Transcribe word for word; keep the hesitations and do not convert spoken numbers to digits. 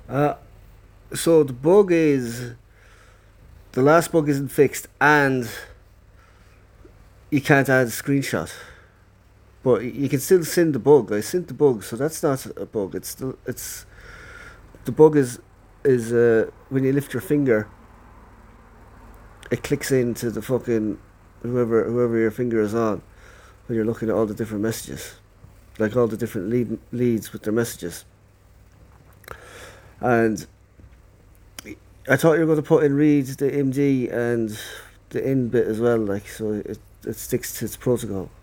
Uh, so the bug is the last bug isn't fixed, and you can't add a screenshot. But you can still send the bug. I sent the bug, so that's not a bug. It's still it's the bug is is uh, when you lift your finger, it clicks into the fucking whoever whoever your finger is on when you're looking at all the different messages, like all the different lead, leads with their messages. And I thought you were going to put in read the M D and the in bit as well, like so it it sticks to its protocol.